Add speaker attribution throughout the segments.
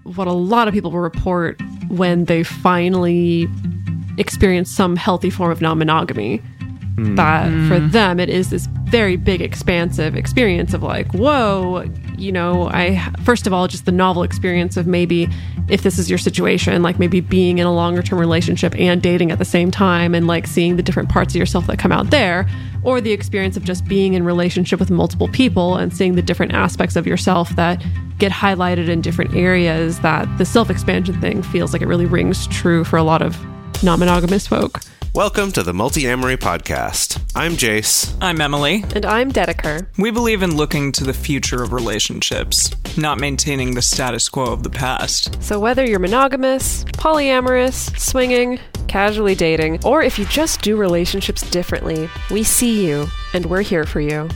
Speaker 1: what a lot of people will report when they finally experience some healthy form of non-monogamy. That for them, it is this very big, expansive experience of like, whoa, you know, first of all, just the novel experience of maybe if this is your situation, like maybe being in a longer term relationship and dating at the same time and like seeing the different parts of yourself that come out there, or the experience of just being in relationship with multiple people and seeing the different aspects of yourself that get highlighted in different areas, that the self-expansion thing feels like it really rings true for a lot of non-monogamous folk.
Speaker 2: Welcome to the Multi-Amory Podcast. I'm Jace.
Speaker 3: I'm Emily.
Speaker 1: And I'm Dedeker.
Speaker 3: We believe in looking to the future of relationships, not maintaining the status quo of the past.
Speaker 1: So whether you're monogamous, polyamorous, swinging, casually dating, or if you just do relationships differently, we see you, and we're here for you.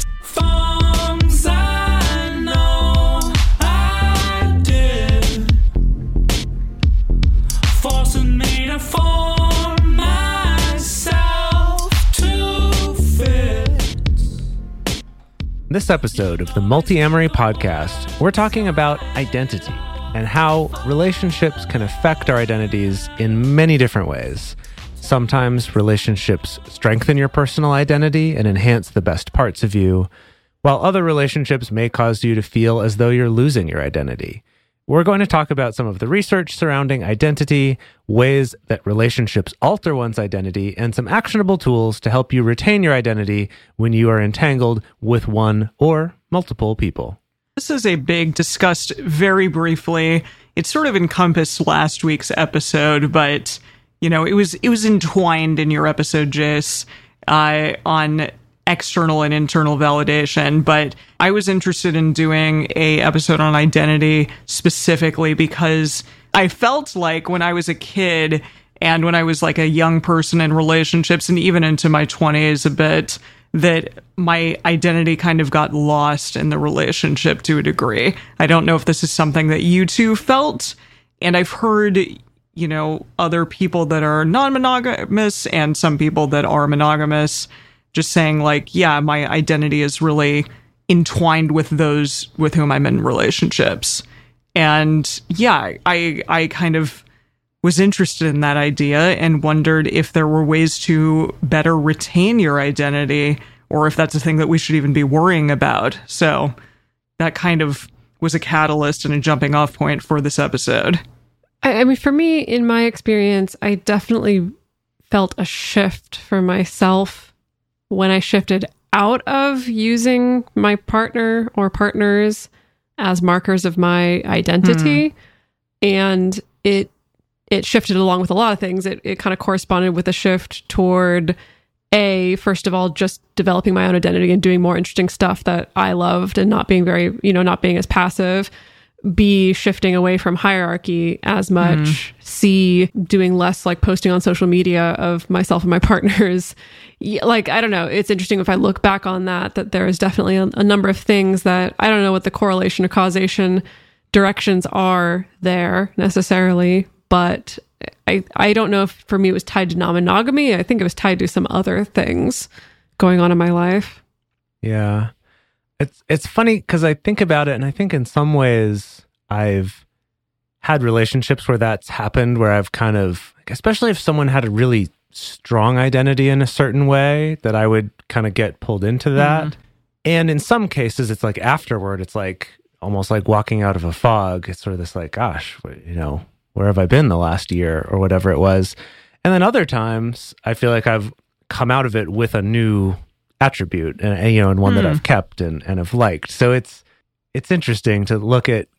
Speaker 4: This episode of the Multi-Amory Podcast, we're talking about identity and how relationships can affect our identities in many different ways. Sometimes relationships strengthen your personal identity and enhance the best parts of you, while other relationships may cause you to feel as though you're losing your identity. We're going to talk about some of the research surrounding identity, ways that relationships alter one's identity, and some actionable tools to help you retain your identity when you are entangled with one or multiple people.
Speaker 3: This is a big, discussed very briefly. It sort of encompassed last week's episode, but, you know, it was entwined in your episode, Jace, on external and internal validation, but I was interested in doing a episode on identity specifically because I felt like when I was a kid and when I was like a young person in relationships and even into my 20s a bit, that my identity kind of got lost in the relationship to a degree. I don't know if this is something that you two felt, and I've heard, you know, other people that are non-monogamous and some people that are monogamous just saying like, yeah, my identity is really entwined with those with whom I'm in relationships. And yeah, I kind of was interested in that idea and wondered if there were ways to better retain your identity, or if that's a thing that we should even be worrying about. So that kind of was a catalyst and a jumping off point for this episode.
Speaker 1: I mean, for me, in my experience, I definitely felt a shift for myself when I shifted out of using my partner or partners as markers of my identity. And it shifted along with a lot of things. It kind of corresponded with a shift toward first of all, just developing my own identity and doing more interesting stuff that I loved and not being not being as passive. B, shifting away from hierarchy as much. C, doing less like posting on social media of myself and my partners. Like, I don't know. It's interesting if I look back on that there is definitely a number of things that I don't know what the correlation or causation directions are there necessarily, but I don't know if for me it was tied to non-monogamy. I think it was tied to some other things going on in my life.
Speaker 4: Yeah. It's funny because I think about it, and I think in some ways I've had relationships where that's happened, where I've kind of, especially if someone had a really strong identity in a certain way, that I would kind of get pulled into that. And in some cases, it's like afterward, it's like almost like walking out of a fog. It's sort of this like, gosh, you know, where have I been the last year or whatever it was? And then other times, I feel like I've come out of it with a new attribute, and you know, and one that I've kept and have liked. So it's interesting to look at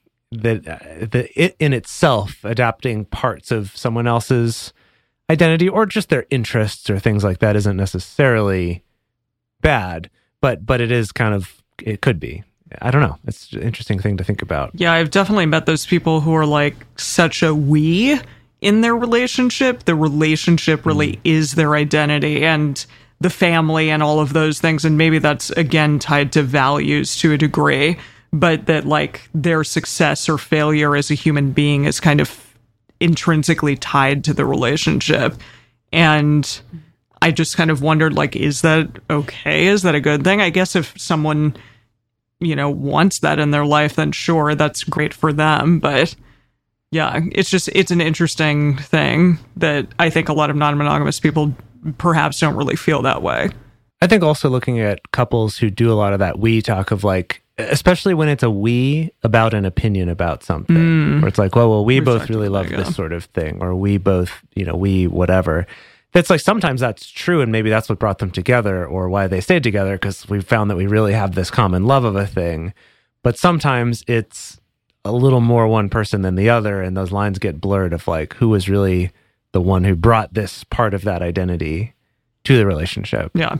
Speaker 4: it in itself adapting parts of someone else's identity or just their interests or things like that isn't necessarily bad, but it is kind of, it could be. I don't know. It's an interesting thing to think about.
Speaker 3: Yeah, I've definitely met those people who are like such a we in their relationship. The relationship really is their identity, and the family and all of those things. And maybe that's, again, tied to values to a degree, but that like their success or failure as a human being is kind of intrinsically tied to the relationship. And I just kind of wondered, like, is that okay? Is that a good thing? I guess if someone, you know, wants that in their life, then sure, that's great for them. But Yeah, it's an interesting thing that I think a lot of non-monogamous people perhaps don't really feel that way.
Speaker 4: I think also looking at couples who do a lot of that we talk of like, especially when it's a we about an opinion about something, where it's like, well, we both really love this sort of thing, or we both, we whatever. That's like, sometimes that's true, and maybe that's what brought them together, or why they stayed together, because we found that we really have this common love of a thing. But sometimes it's a little more one person than the other, and those lines get blurred of like, who was really the one who brought this part of that identity to the relationship.
Speaker 3: Yeah.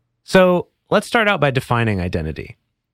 Speaker 4: So let's start out by defining identity.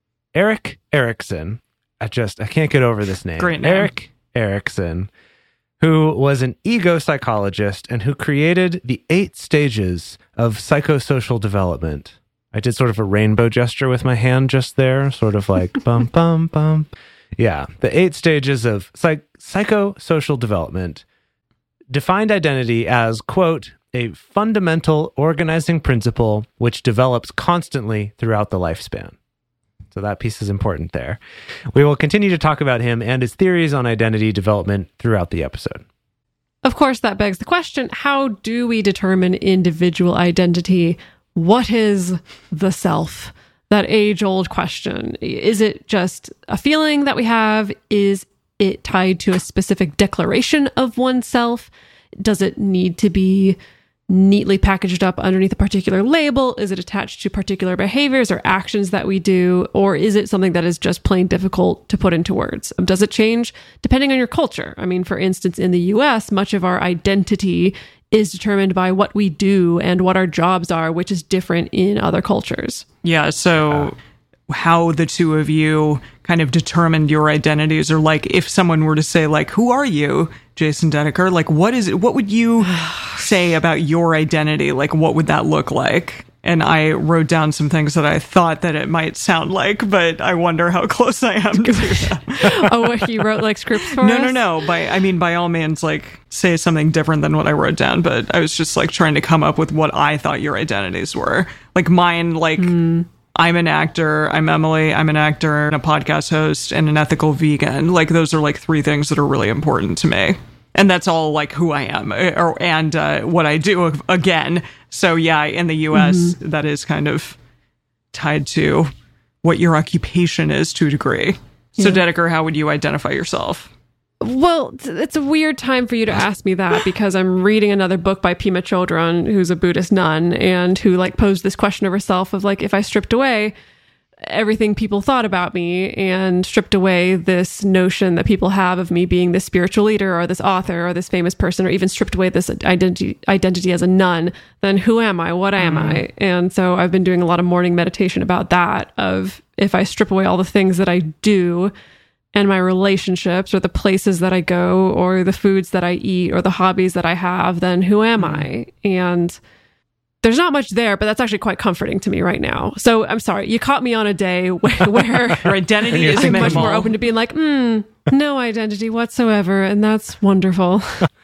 Speaker 4: Erik Erikson, I can't get over this name.
Speaker 3: Great name.
Speaker 4: Erik Erikson, who was an ego psychologist and who created the 8 stages of psychosocial development. I did sort of a rainbow gesture with my hand just there, sort of like bum, bum, bum. Yeah, the 8 stages of psychosocial development defined identity as, quote, a fundamental organizing principle which develops constantly throughout the lifespan. So that piece is important there. We will continue to talk about him and his theories on identity development throughout the episode.
Speaker 1: Of course, that begs the question, how do we determine individual identity? What is the self? That age-old question. Is it just a feeling that we have? Is it tied to a specific declaration of oneself? Does it need to be neatly packaged up underneath a particular label? Is it attached to particular behaviors or actions that we do? Or is it something that is just plain difficult to put into words? Does it change depending on your culture? I mean, for instance, in the US, much of our identity is determined by what we do and what our jobs are, which is different in other cultures.
Speaker 3: Yeah, so how the two of you kind of determined your identities, or like if someone were to say like, who are you, Jason Dedeker? Like, what would you say about your identity? Like, what would that look like? And I wrote down some things that I thought that it might sound like, but I wonder how close I am to that.
Speaker 1: Oh, what, you wrote like scripts for us?
Speaker 3: No. By all means, like, say something different than what I wrote down, but I was just like trying to come up with what I thought your identities were. Like mine, like, I'm an actor, I'm Emily, I'm an actor, and a podcast host, and an ethical vegan. Like, those are like 3 things that are really important to me. And that's all like who I am and what I do again. So yeah, in the US, that is kind of tied to what your occupation is to a degree. So Dedeker, how would you identify yourself?
Speaker 1: Well, it's a weird time for you to ask me that, because I'm reading another book by Pema Chodron, who's a Buddhist nun, and who like posed this question of herself of like, if I stripped away everything people thought about me and stripped away this notion that people have of me being this spiritual leader or this author or this famous person, or even stripped away this identity as a nun, then who am I? What am I? And so I've been doing a lot of morning meditation about that, of if I strip away all the things that I do and my relationships or the places that I go or the foods that I eat or the hobbies that I have, then who am I? And there's not much there, but that's actually quite comforting to me right now. So I'm sorry, you caught me on a day where
Speaker 3: your identity is
Speaker 1: I'm
Speaker 3: minimal.
Speaker 1: much more open to being like, no identity whatsoever. And that's wonderful.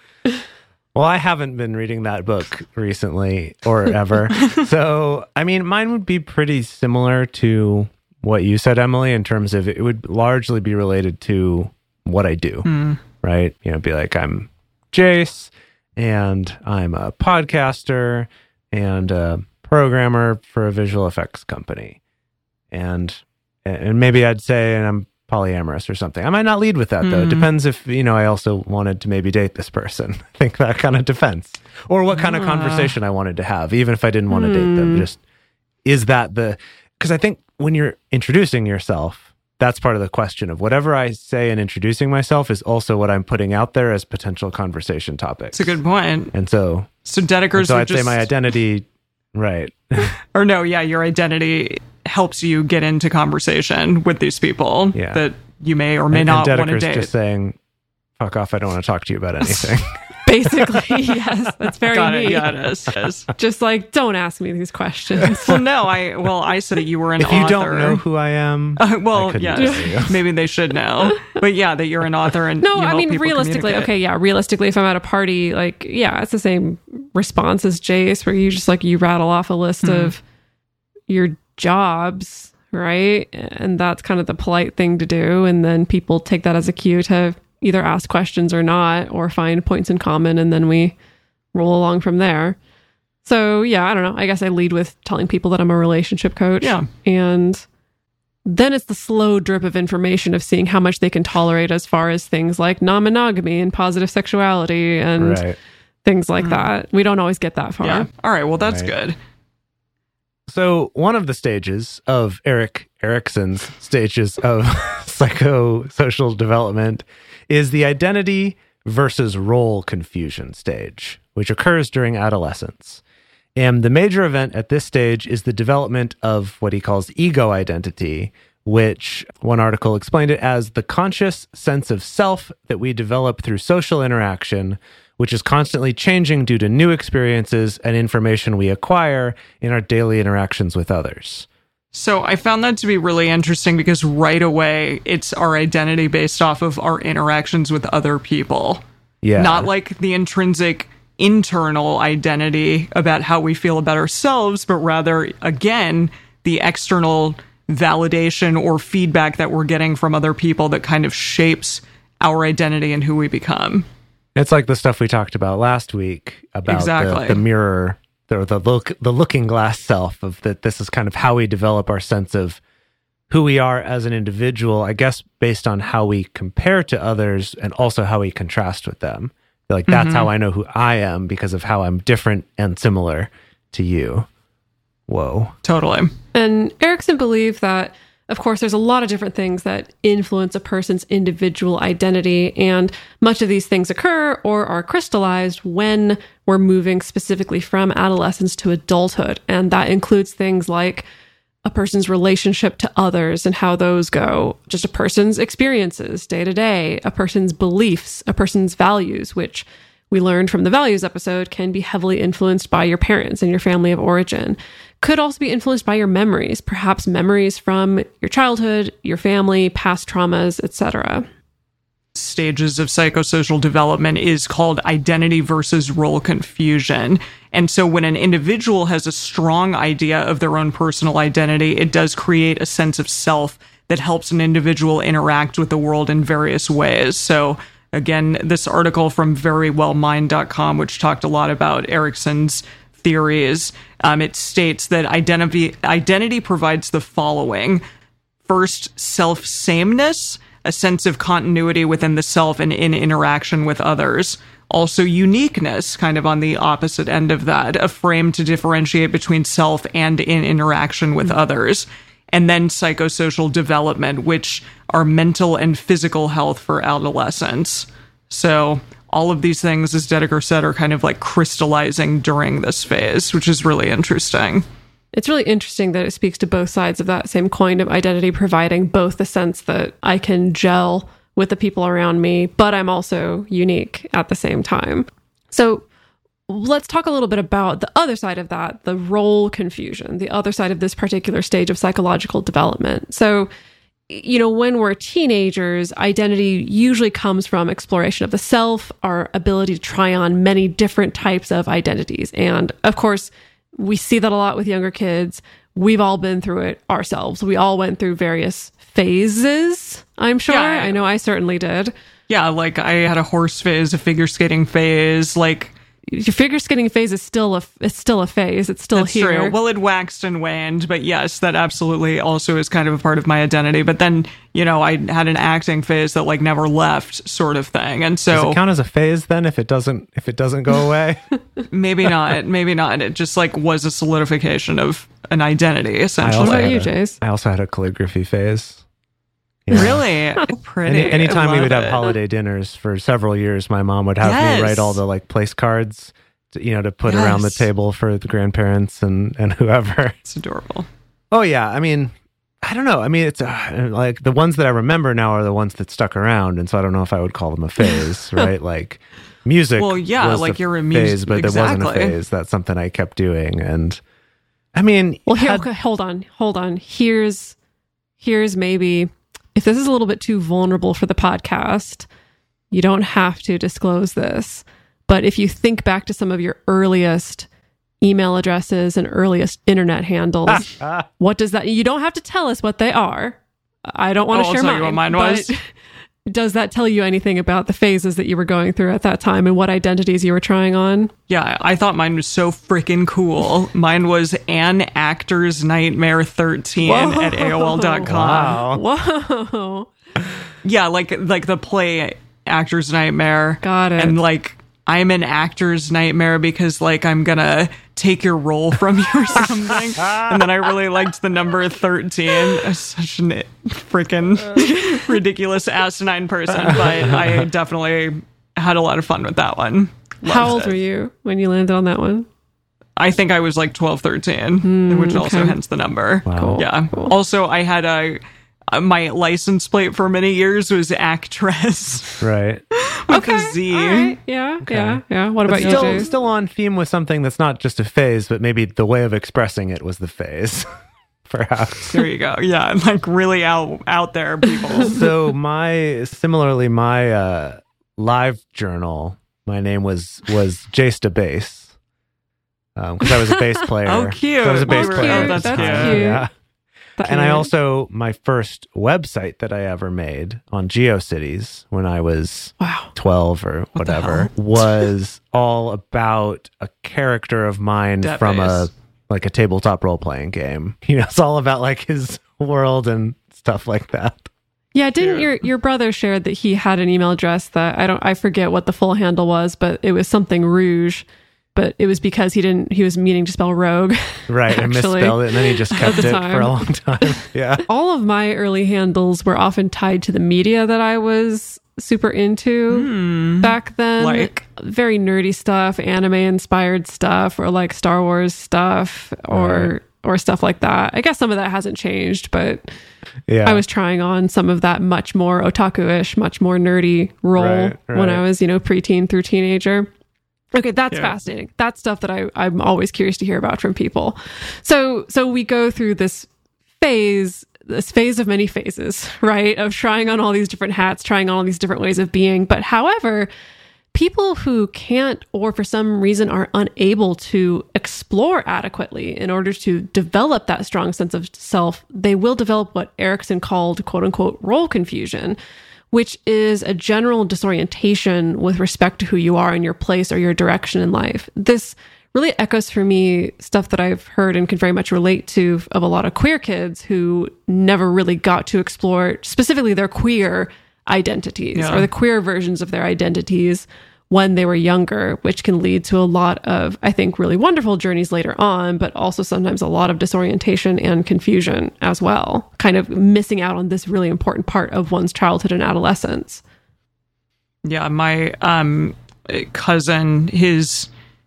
Speaker 4: Well, I haven't been reading that book recently or ever. So, I mean, mine would be pretty similar to what you said, Emily, in terms of it would largely be related to what I do, right? Be like, I'm Jace, and I'm a podcaster and a programmer for a visual effects company. And maybe I'd say, and I'm polyamorous or something. I might not lead with that, though. It depends if, I also wanted to maybe date this person. I think that kind of depends. Or what kind of conversation I wanted to have, even if I didn't want to date them. Just, is that because I think when you're introducing yourself, that's part of the question of whatever I say in introducing myself is also what I'm putting out there as potential conversation topics.
Speaker 3: That's a good point.
Speaker 4: And so
Speaker 3: Dedeker's
Speaker 4: I'd say my identity, right.
Speaker 3: Or no, yeah, your identity helps you get into conversation with these people that you may or may not want to date.
Speaker 4: Just saying, fuck off, I don't want to talk to you about anything.
Speaker 1: Basically, yes. That's very me.
Speaker 3: Yeah, it is.
Speaker 1: Just like, don't ask me these questions.
Speaker 3: Well, no, I said that you were an author.
Speaker 4: If you don't know who I am,
Speaker 3: yes, maybe they should know. But yeah, that you're an author and
Speaker 1: no,
Speaker 3: you help
Speaker 1: I mean,
Speaker 3: people
Speaker 1: realistically, realistically, if I'm at a party, like, it's the same response as Jace, where you just like, you rattle off a list of your jobs, right? And that's kind of the polite thing to do. And then people take that as a cue to either ask questions or not, or find points in common, and then we roll along from there. So yeah, I don't know. I guess I lead with telling people that I'm a relationship coach.
Speaker 3: Yeah.
Speaker 1: And then it's the slow drip of information of seeing how much they can tolerate as far as things like non-monogamy and positive sexuality and things like that. We don't always get that far.
Speaker 3: Yeah. All right. Well, that's good.
Speaker 4: So one of the stages of Erik Erikson's stages of psychosocial development is the identity versus role confusion stage, which occurs during adolescence. And the major event at this stage is the development of what he calls ego identity, which one article explained it as the conscious sense of self that we develop through social interaction, which is constantly changing due to new experiences and information we acquire in our daily interactions with others.
Speaker 3: So I found that to be really interesting because right away, it's our identity based off of our interactions with other people.
Speaker 4: Yeah.
Speaker 3: Not like the intrinsic internal identity about how we feel about ourselves, but rather, again, the external validation or feedback that we're getting from other people that kind of shapes our identity and who we become.
Speaker 4: It's like the stuff we talked about last week about the mirror, the looking glass self, of that this is kind of how we develop our sense of who we are as an individual, I guess, based on how we compare to others and also how we contrast with them. Like, that's how I know who I am, because of how I'm different and similar to you. Whoa.
Speaker 3: Totally.
Speaker 1: And Erikson believed that, of course, there's a lot of different things that influence a person's individual identity, and much of these things occur or are crystallized when we're moving specifically from adolescence to adulthood. And that includes things like a person's relationship to others and how those go, just a person's experiences day to day, a person's beliefs, a person's values, which we learned from the values episode can be heavily influenced by your parents and your family of origin. Could also be influenced by your memories, perhaps memories from your childhood, your family, past traumas, etc.
Speaker 3: Stages of psychosocial development is called identity versus role confusion. And so when an individual has a strong idea of their own personal identity, it does create a sense of self that helps an individual interact with the world in various ways. So again, this article from verywellmind.com, which talked a lot about Erikson's theories, it states that identity provides the following. First, self-sameness, a sense of continuity within the self and in interaction with others. Also uniqueness, kind of on the opposite end of that, a frame to differentiate between self and in interaction with others. And then psychosocial development, which are mental and physical health for adolescents. So all of these things, as Dedeker said, are kind of like crystallizing during this phase, which is really interesting.
Speaker 1: It's really interesting that it speaks to both sides of that same coin of identity, providing both the sense that I can gel with the people around me, but I'm also unique at the same time. So let's talk a little bit about the other side of that, the role confusion, the other side of this particular stage of psychological development. So, when we're teenagers, identity usually comes from exploration of the self, our ability to try on many different types of identities. And of course, we see that a lot with younger kids. We've all been through it ourselves. We all went through various phases, I'm sure.
Speaker 3: Yeah.
Speaker 1: I know I certainly did.
Speaker 3: Yeah, like I had a horse phase, a figure skating phase, like...
Speaker 1: Your figure skating phase is still a phase. It's still
Speaker 3: That's
Speaker 1: here.
Speaker 3: True. Well, it waxed and waned, but yes, that absolutely also is kind of a part of my identity. But then, I had an acting phase that like never left, sort of thing. And so,
Speaker 4: does it count as a phase then if it doesn't go away?
Speaker 3: Maybe not. Maybe not. It just like was a solidification of an identity, essentially.
Speaker 1: What about you, Jace?
Speaker 4: I also had a calligraphy phase.
Speaker 3: Really? Pretty.
Speaker 4: Anytime we would have holiday dinners for several years, my mom would have me write all the like place cards, to put around the table for the grandparents and whoever.
Speaker 3: It's adorable.
Speaker 4: Oh yeah, I mean, I don't know. I mean, it's like the ones that I remember now are the ones that stuck around, and so I don't know if I would call them a phase, right? Like music.
Speaker 3: Well, yeah,
Speaker 4: was
Speaker 3: like you're a
Speaker 4: phase, but
Speaker 3: exactly.
Speaker 4: there wasn't a phase. That's something I kept doing, and I mean,
Speaker 1: well, okay, hold on. Here's maybe. If this is a little bit too vulnerable for the podcast, you don't have to disclose this. But if you think back to some of your earliest email addresses and earliest internet handles, what does that... You don't have to tell us what they are. I don't want to share
Speaker 3: I'll tell you what mine was.
Speaker 1: Does that tell you anything about the phases that you were going through at that time and what identities you were trying on?
Speaker 3: Yeah, I thought mine was so freaking cool. Mine was An Actor's Nightmare 13 at AOL.com.
Speaker 4: Wow.
Speaker 1: Whoa.
Speaker 3: Yeah, like the play Actor's Nightmare.
Speaker 1: Got it.
Speaker 3: And like, I'm an actor's nightmare because like I'm gonna take your role from you or something. And then I really liked the number 13. I'm such a freaking ridiculous asinine person, but I definitely had a lot of fun with that one.
Speaker 1: How old were you when you landed on that one?
Speaker 3: I think I was like 12, 13, which also
Speaker 1: okay.
Speaker 3: hence the number.
Speaker 4: Wow.
Speaker 1: Cool.
Speaker 3: Yeah.
Speaker 1: Cool.
Speaker 3: Also, I had my license plate for many years was actress
Speaker 4: Right.
Speaker 3: with a Z.
Speaker 1: All right. Yeah. Yeah. What about you, Jay?
Speaker 4: Still on theme with something that's not just a phase, but maybe the way of expressing it was the phase, perhaps.
Speaker 3: There you go. Yeah, like really out there, people.
Speaker 4: So my live journal, my name was Jace the Bass, because I was a bass player.
Speaker 3: Oh, cute.
Speaker 4: So I was a bass
Speaker 1: That's
Speaker 4: player.
Speaker 1: cute.
Speaker 4: at the
Speaker 1: That's
Speaker 4: time,
Speaker 1: cute.
Speaker 4: Yeah.
Speaker 1: That
Speaker 4: And I
Speaker 1: kid.
Speaker 4: also, my first website that I ever made on GeoCities when I was
Speaker 1: Wow.
Speaker 4: 12 or whatever
Speaker 3: hell?
Speaker 4: was all about a character of mine
Speaker 3: That
Speaker 4: from
Speaker 3: bass.
Speaker 4: a tabletop role-playing game. It's all about like his world and stuff like that.
Speaker 1: Yeah, didn't your brother shared that he had an email address that I forget what the full handle was, but it was something Rouge, but it was because he was meaning to spell rogue.
Speaker 4: Right, and
Speaker 1: Actually,
Speaker 4: misspelled it, and then he just kept
Speaker 1: the
Speaker 4: it
Speaker 1: time.
Speaker 4: for a long time. Yeah.
Speaker 1: All of my early handles were often tied to the media that I was super into back then.
Speaker 3: Like?
Speaker 1: Very nerdy stuff, anime inspired stuff, or like Star Wars stuff, or stuff like that. I guess some of that hasn't changed, but
Speaker 4: Yeah.
Speaker 1: I was trying on some of that much more otaku-ish, much more nerdy role
Speaker 4: Right.
Speaker 1: when I was, preteen through teenager. Okay, that's fascinating. That's stuff that I'm always curious to hear about from people. So we go through this phase of many phases, right? Of trying on all these different hats, trying on all these different ways of being. But however, people who can't or for some reason are unable to explore adequately in order to develop that strong sense of self, they will develop what Erikson called quote unquote role confusion, which is a general disorientation with respect to who you are and your place or your direction in life. This really echoes for me stuff that I've heard and can very much relate to of a lot of queer kids who never really got to explore specifically their queer identities or the queer versions of their identities when they were younger, which can lead to a lot of, I think, really wonderful journeys later on, but also sometimes a lot of disorientation and confusion as well, kind of missing out on this really important part of one's childhood and adolescence.
Speaker 3: Yeah, my cousin, his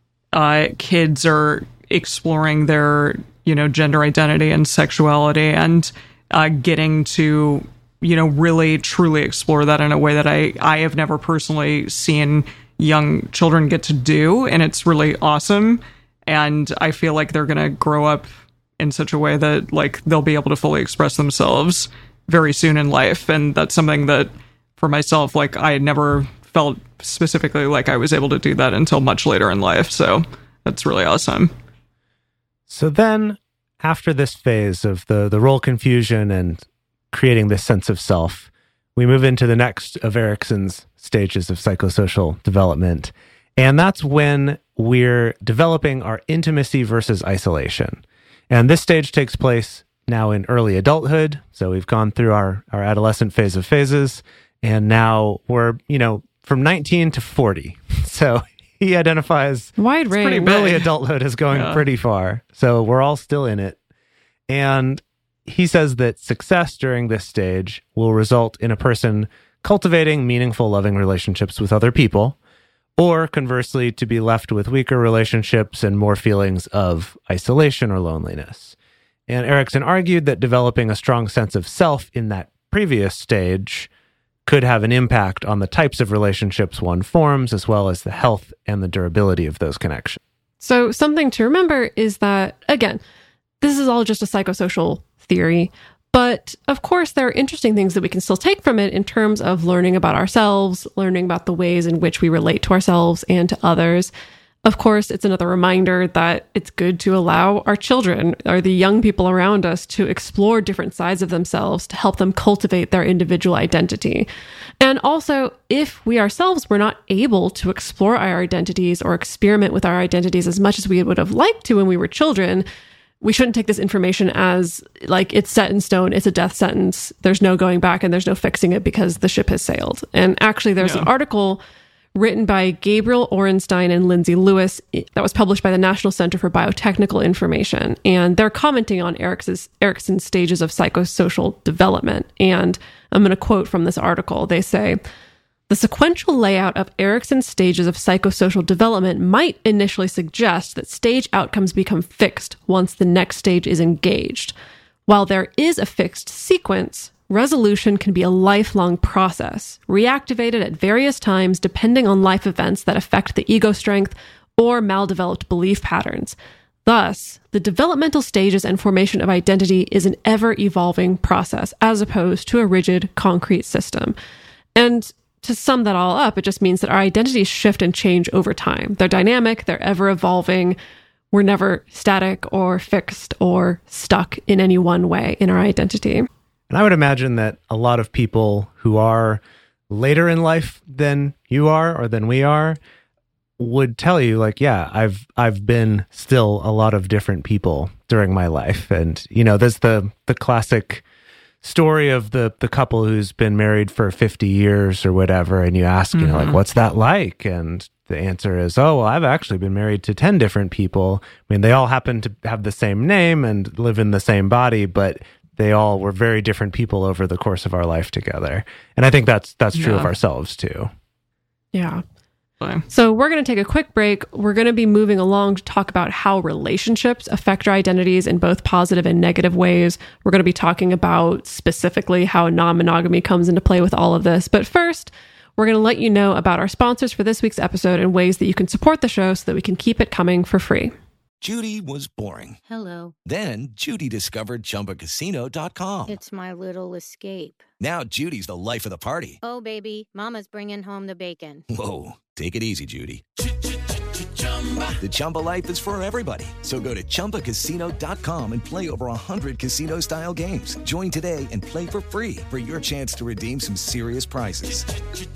Speaker 3: kids are exploring their, gender identity and sexuality and getting to, really truly explore that in a way that I have never personally seen young children get to do. And it's really awesome. And I feel like they're going to grow up in such a way that like they'll be able to fully express themselves very soon in life. And that's something that for myself, like I had never felt specifically like I was able to do that until much later in life. So that's really awesome.
Speaker 4: So then, after this phase of the role confusion and creating this sense of self, we move into the next of Erikson's stages of psychosocial development. And that's when we're developing our intimacy versus isolation. And this stage takes place now in early adulthood. So we've gone through our adolescent phase of phases. And now we're, from 19 to 40. So he identifies
Speaker 1: Wide range.
Speaker 3: pretty big.
Speaker 4: early adulthood is going pretty far. So we're all still in it. And he says that success during this stage will result in a person cultivating meaningful, loving relationships with other people, or conversely, to be left with weaker relationships and more feelings of isolation or loneliness. And Erikson argued that developing a strong sense of self in that previous stage could have an impact on the types of relationships one forms, as well as the health and the durability of those connections.
Speaker 1: So something to remember is that, again, this is all just a psychosocial theory, but of course there are interesting things that we can still take from it in terms of learning about ourselves, learning about the ways in which we relate to ourselves and to others. Of course, it's another reminder that it's good to allow our children or the young people around us to explore different sides of themselves to help them cultivate their individual identity. And also, if we ourselves were not able to explore our identities or experiment with our identities as much as we would have liked to when we were children, we shouldn't take this information as like it's set in stone, it's a death sentence, there's no going back and there's no fixing it because the ship has sailed. And actually, there's an article written by Gabriel Orenstein and Lindsay Lewis that was published by the National Center for Biotechnical Information. And they're commenting on Erikson's stages of psychosocial development. And I'm going to quote from this article. They say, "The sequential layout of Erikson's stages of psychosocial development might initially suggest that stage outcomes become fixed once the next stage is engaged. While there is a fixed sequence, resolution can be a lifelong process, reactivated at various times depending on life events that affect the ego strength or maldeveloped belief patterns. Thus, the developmental stages and formation of identity is an ever-evolving process as opposed to a rigid, concrete system." And to sum that all up, it just means that our identities shift and change over time. They're dynamic, they're ever-evolving. We're never static or fixed or stuck in any one way in our identity.
Speaker 4: And I would imagine that a lot of people who are later in life than you are or than we are would tell you, like, yeah, I've been still a lot of different people during my life. And, you know, there's the classic story of the couple who's been married for 50 years or whatever. And you ask, you know, like, what's that like? And the answer is, oh, well, I've actually been married to 10 different people. I mean, they all happen to have the same name and live in the same body, but they all were very different people over the course of our life together. And I think that's true of ourselves too.
Speaker 1: Yeah. So we're going to take a quick break. We're going to be moving along to talk about how relationships affect our identities in both positive and negative ways. We're going to be talking about specifically how non-monogamy comes into play with all of this. But first, we're going to let you know about our sponsors for this week's episode and ways that you can support the show so that we can keep it coming for free.
Speaker 5: Judy was boring.
Speaker 6: Hello.
Speaker 5: Then Judy discovered ChumbaCasino.com.
Speaker 6: It's my little escape.
Speaker 5: Now Judy's the life of the party.
Speaker 6: Oh, baby, mama's bringing home the bacon.
Speaker 5: Whoa, take it easy, Judy. The Chumba life is for everybody. So go to ChumbaCasino.com and play over 100 casino-style games. Join today and play for free for your chance to redeem some serious prizes.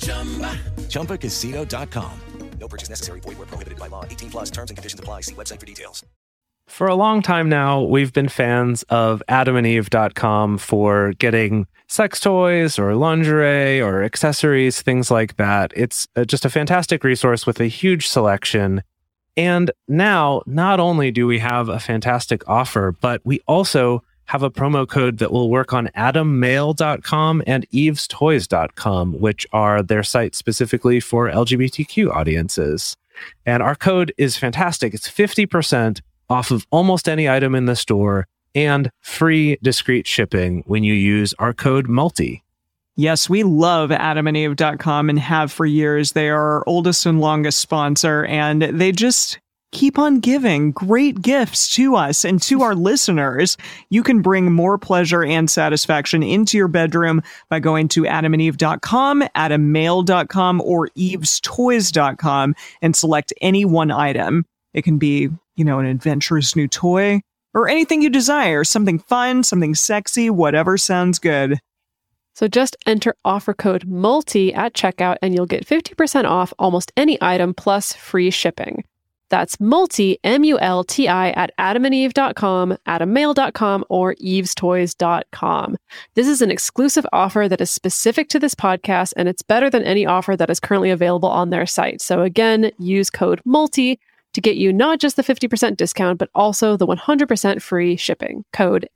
Speaker 5: ChumbaCasino.com. No purchase necessary. Void where prohibited by law. 18 plus terms and conditions apply. See website for details.
Speaker 4: For a long time now, we've been fans of AdamandEve.com for getting sex toys or lingerie or accessories, things like that. It's just a fantastic resource with a huge selection. And now, not only do we have a fantastic offer, but we also have a promo code that will work on AdamMale.com and EvesToys.com, which are their sites specifically for LGBTQ audiences. And our code is fantastic. It's 50% off of almost any item in the store and free discreet shipping when you use our code MULTI.
Speaker 3: Yes, we love AdamandEve.com and have for years. They are our oldest and longest sponsor, and they just keep on giving great gifts to us and to our listeners. You can bring more pleasure and satisfaction into your bedroom by going to AdamandEve.com, AdamMale.com, or EvesToys.com and select any one item. It can be, you know, an adventurous new toy or anything you desire, something fun, something sexy, whatever sounds good.
Speaker 1: So just enter offer code MULTI at checkout and you'll get 50% off almost any item plus free shipping. That's MULTI, M-U-L-T-I, at AdamandEve.com, AdamMale.com, or EvesToys.com. This is an exclusive offer that is specific to this podcast, and it's better than any offer that is currently available on their site. So again, use code MULTI to get you not just the 50% discount, but also the 100% free shipping. Code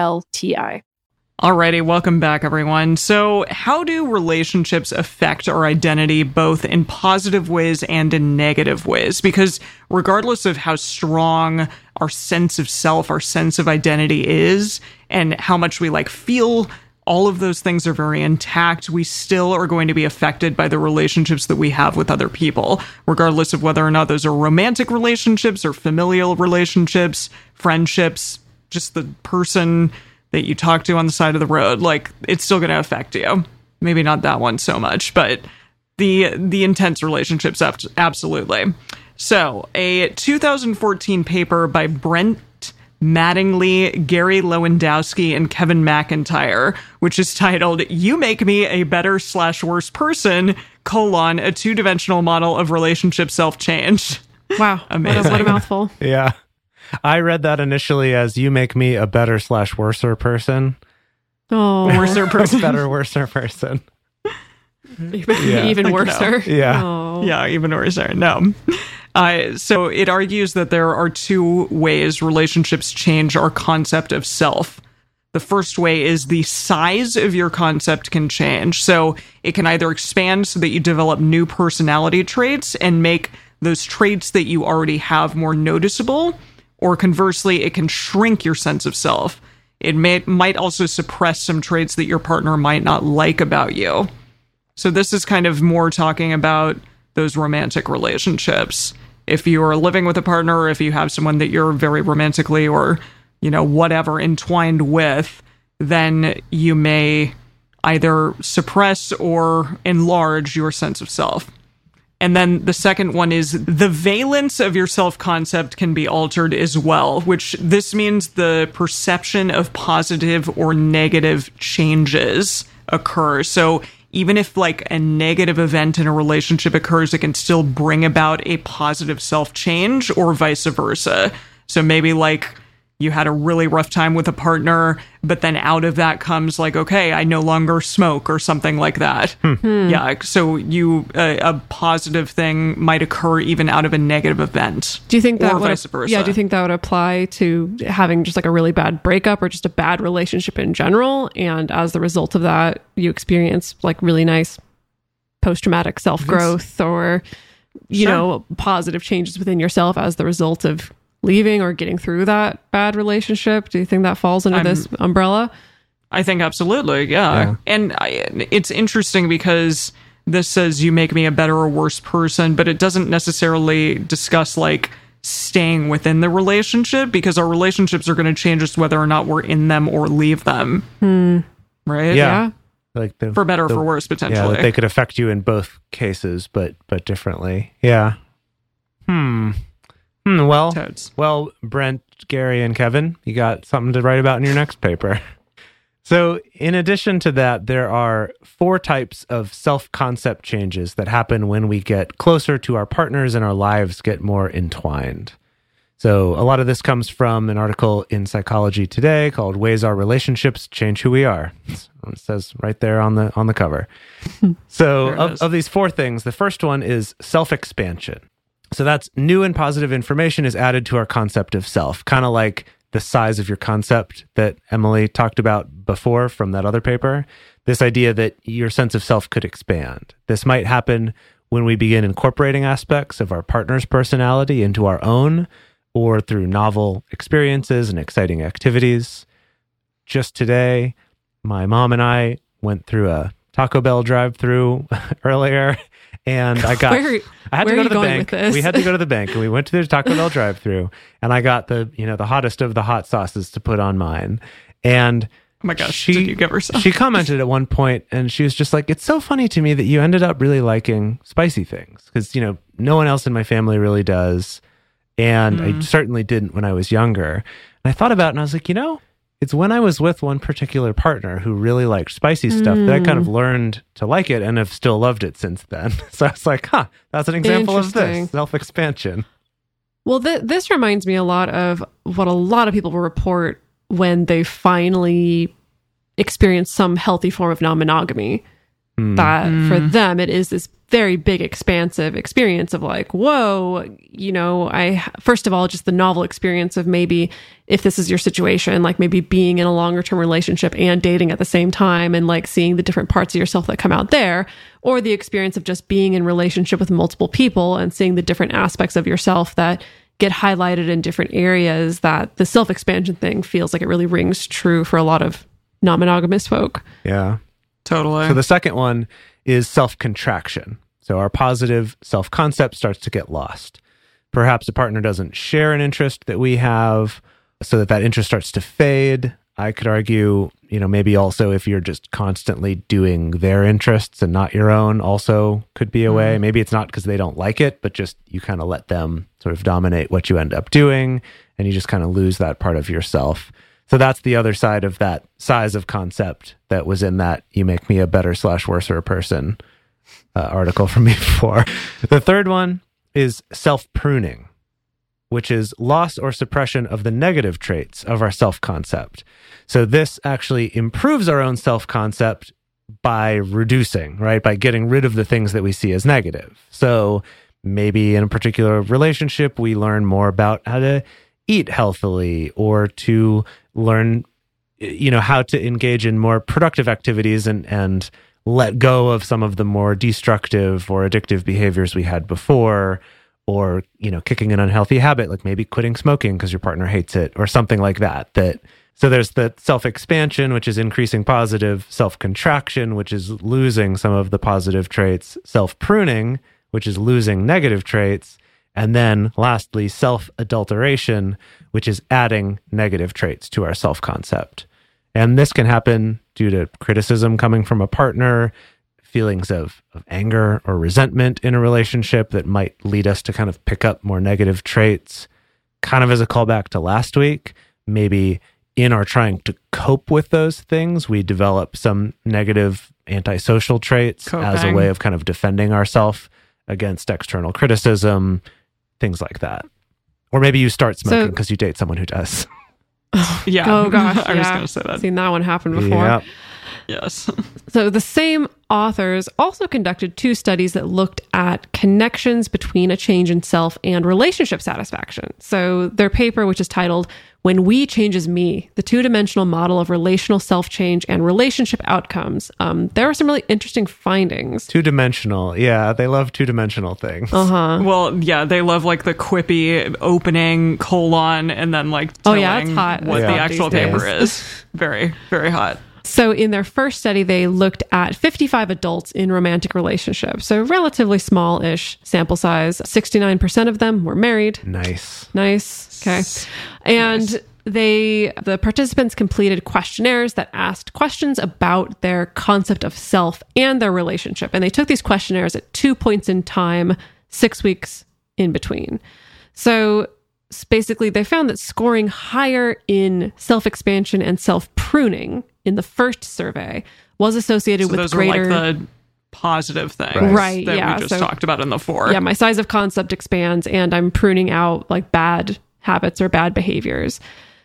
Speaker 1: MULTI.
Speaker 3: Alrighty, welcome back, everyone. So how do relationships affect our identity, both in positive ways and in negative ways? Because regardless of how strong our sense of self, our sense of identity is, and how much we feel, all of those things are very intact. We still are going to be affected by the relationships that we have with other people, regardless of whether or not those are romantic relationships or familial relationships, friendships, just the person that you talk to on the side of the road. It's still going to affect you. Maybe not that one so much, but the intense relationships, absolutely. So, a 2014 paper by Brent Mattingly, Gary Lewandowski, and Kevin McIntyre, which is titled, You Make Me a Better/Worse Person, a two-dimensional model of relationship self-change.
Speaker 1: Wow.
Speaker 3: Amazing.
Speaker 1: What a mouthful.
Speaker 4: Yeah. I read that initially as you make me a better/worser person.
Speaker 1: Oh,
Speaker 3: Worser person.
Speaker 4: Better, worser person.
Speaker 1: even worser.
Speaker 4: Yeah.
Speaker 1: Oh.
Speaker 3: Yeah, even worse. No. So it argues that there are two ways relationships change our concept of self. The first way is the size of your concept can change. So it can either expand so that you develop new personality traits and make those traits that you already have more noticeable, or conversely, it can shrink your sense of self. It might also suppress some traits that your partner might not like about you. So this is kind of more talking about those romantic relationships. If you are living with a partner, or if you have someone that you're very romantically or, whatever entwined with, then you may either suppress or enlarge your sense of self. And then the second one is the valence of your self-concept can be altered as well, which this means the perception of positive or negative changes occur. So even if like a negative event in a relationship occurs, it can still bring about a positive self-change or vice versa. So maybe like you had a really rough time with a partner, but then out of that comes like, okay, I no longer smoke or something like that. Yeah. So a positive thing might occur even out of a negative event.
Speaker 1: Do you think that
Speaker 3: or
Speaker 1: would
Speaker 3: vice versa?
Speaker 1: Yeah, do you think that would apply to having just like a really bad breakup or just a bad relationship in general? And as the result of that, you experience like really nice post-traumatic self-growth or, positive changes within yourself as the result of leaving or getting through that bad relationship? Do you think that falls under this umbrella?
Speaker 3: I think absolutely, yeah. And it's interesting because this says you make me a better or worse person, but it doesn't necessarily discuss like staying within the relationship, because our relationships are going to change us whether or not we're in them or leave them. Right?
Speaker 4: Yeah. Like
Speaker 3: for better or for worse, potentially.
Speaker 4: Yeah, that they could affect you in both cases, but differently. Yeah. Well, Brent, Gary, and Kevin, you got something to write about in your next paper. So in addition to that, there are 4 types of self-concept changes that happen when we get closer to our partners and our lives get more entwined. So a lot of this comes from an article in Psychology Today called Ways Our Relationships Change Who We Are. It says right there on the cover. So of these 4 things, the first one is self-expansion. So that's new and positive information is added to our concept of self, kind of like the size of your concept that Emily talked about before from that other paper. This idea that your sense of self could expand. This might happen when we begin incorporating aspects of our partner's personality into our own, or through novel experiences and exciting activities. Just today, my mom and I went through a Taco Bell drive-through earlier. And I had to go to the bank. We had to go to the bank, and we went to the Taco Bell drive-thru, and I got the hottest of the hot sauces to put on mine. And
Speaker 3: oh my gosh, did you give her some?
Speaker 4: She commented at one point, and she was just like, "It's so funny to me that you ended up really liking spicy things, because no one else in my family really does, and I certainly didn't when I was younger." And I thought about it, and I was like, it's when I was with one particular partner who really liked spicy stuff that I kind of learned to like it and have still loved it since then. So I was like, that's an example of this, self-expansion.
Speaker 1: Well, this reminds me a lot of what a lot of people will report when they finally experience some healthy form of non-monogamy. That for them, it is this very big, expansive experience of like, whoa, first of all, just the novel experience of maybe if this is your situation, like maybe being in a longer term relationship and dating at the same time and like seeing the different parts of yourself that come out there, or the experience of just being in relationship with multiple people and seeing the different aspects of yourself that get highlighted in different areas, that the self-expansion thing feels like it really rings true for a lot of non-monogamous folk.
Speaker 4: Yeah.
Speaker 3: Totally.
Speaker 4: So the second one is self-contraction. So our positive self-concept starts to get lost. Perhaps a partner doesn't share an interest that we have, so that interest starts to fade. I could argue, maybe also if you're just constantly doing their interests and not your own, also could be a way. Maybe it's not because they don't like it, but just you kind of let them sort of dominate what you end up doing, and you just kind of lose that part of yourself. So that's the other side of that size of concept that was in that "You Make Me a Better / Worser Person" article from me before. The third one is self-pruning, which is loss or suppression of the negative traits of our self-concept. So this actually improves our own self-concept by reducing, right? By getting rid of the things that we see as negative. So maybe in a particular relationship, we learn more about how to eat healthily, or to learn, how to engage in more productive activities and let go of some of the more destructive or addictive behaviors we had before, or, kicking an unhealthy habit, like maybe quitting smoking because your partner hates it, or something like that. So there's the self-expansion, which is increasing positive, self-contraction, which is losing some of the positive traits, self-pruning, which is losing negative traits, and then lastly, self-adulteration, which is adding negative traits to our self-concept. And this can happen due to criticism coming from a partner, feelings of anger or resentment in a relationship that might lead us to kind of pick up more negative traits. Kind of as a callback to last week, maybe in our trying to cope with those things, we develop some negative antisocial traits as a way of kind of defending ourselves against external criticism, things like that. Or maybe you start smoking because you date someone who does.
Speaker 3: Yeah.
Speaker 1: Oh gosh,
Speaker 3: I was going to say that.
Speaker 1: Seen that one happen before.
Speaker 4: Yep.
Speaker 3: Yes.
Speaker 1: So the same authors also conducted 2 studies that looked at connections between a change in self and relationship satisfaction. So their paper, which is titled "When We Changes Me, the Two-Dimensional Model of Relational Self-Change and Relationship Outcomes," there are some really interesting findings.
Speaker 4: Two-dimensional. Yeah, they love two-dimensional things.
Speaker 3: Well, yeah, they love like the quippy opening colon and then like telling
Speaker 1: it's hot.
Speaker 3: what
Speaker 1: Yeah.
Speaker 3: the actual
Speaker 1: These
Speaker 3: paper
Speaker 1: days.
Speaker 3: is. Very, very hot.
Speaker 1: So in their first study, they looked at 55 adults in romantic relationships. So relatively small-ish sample size. 69% of them were married.
Speaker 4: Nice.
Speaker 1: Okay. And the participants completed questionnaires that asked questions about their concept of self and their relationship. And they took these questionnaires at 2 points in time, 6 weeks in between. So basically, they found that scoring higher in self-expansion and self-pruning in the first survey was associated with
Speaker 3: those
Speaker 1: greater...
Speaker 3: are like the positive things
Speaker 1: Right,
Speaker 3: that
Speaker 1: yeah.
Speaker 3: we just talked about in the 4.
Speaker 1: Yeah, my size of concept expands and I'm pruning out like bad habits or bad behaviors.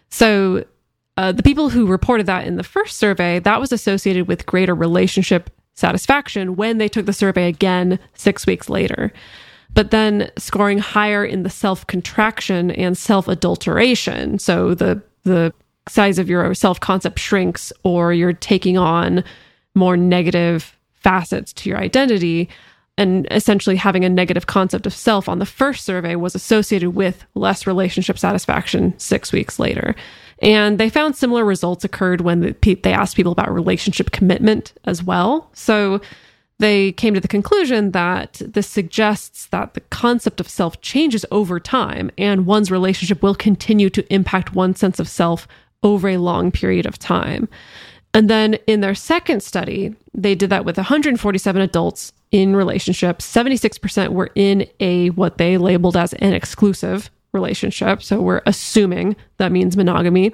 Speaker 1: So the people who reported that in the first survey, that was associated with greater relationship satisfaction when they took the survey again 6 weeks later. But then scoring higher in the self-contraction and self-adulteration, so the size of your self-concept shrinks or you're taking on more negative facets to your identity, and essentially having a negative concept of self on the first survey was associated with less relationship satisfaction 6 weeks later. And they found similar results occurred when they asked people about relationship commitment as well. So they came to the conclusion that this suggests that the concept of self changes over time and one's relationship will continue to impact one's sense of self over a long period of time. And then in their second study, they did that with 147 adults in relationships. 76% were in what they labeled as an exclusive relationship. So we're assuming that means monogamy.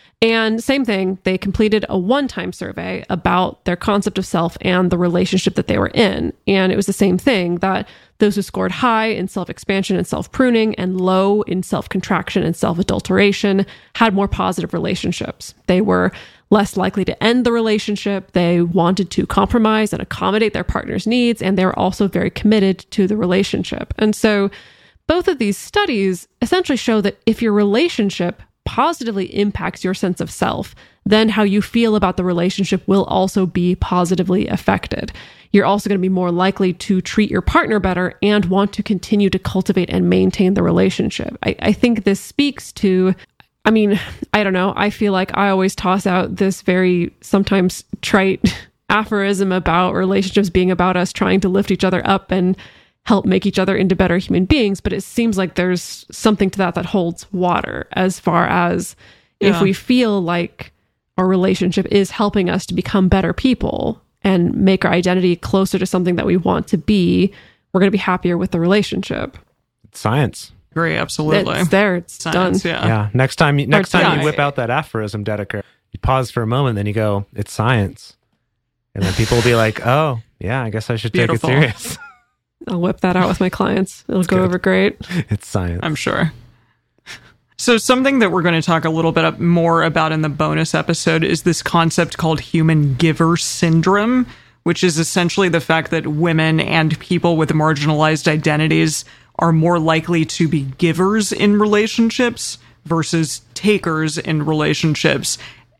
Speaker 1: And same thing, they completed a one-time survey about their concept of self and the relationship that they were in. And it was the same thing, that those who scored high in self-expansion and self-pruning and low in self-contraction and self-adulteration had more positive relationships. They were less likely to end the relationship. They wanted to compromise and accommodate their partner's needs, and they were also very committed to the relationship. And so both of these studies essentially show that if your relationship positively impacts your sense of self, then how you feel about the relationship will also be positively affected. You're also going to be more likely to treat your partner better and want to continue to cultivate and maintain the relationship. I think this speaks to, I don't know, I feel like I always toss out this very sometimes trite aphorism about relationships being about us trying to lift each other up and help make each other into better human beings. But it seems like there's something to that holds water as far as if we feel like our relationship is helping us to become better people and make our identity closer to something that we want to be, we're going to be happier with the relationship.
Speaker 4: It's science.
Speaker 3: Agree, absolutely.
Speaker 1: It's there. It's
Speaker 3: Science,
Speaker 1: done.
Speaker 4: Yeah. Next time you
Speaker 1: Yeah.
Speaker 4: whip out that aphorism, Dedeker, you pause for a moment, then you go, it's science. And then people will be like, oh, yeah, I guess I should
Speaker 3: Beautiful.
Speaker 4: take it serious.
Speaker 1: I'll whip that out with my clients. It'll go
Speaker 4: good.
Speaker 1: over great.
Speaker 4: It's science.
Speaker 3: I'm sure. So something that we're going to talk a little bit more about in the bonus episode is this concept called human giver syndrome, which is essentially the fact that women and people with marginalized identities are more likely to be givers in relationships versus takers in relationships.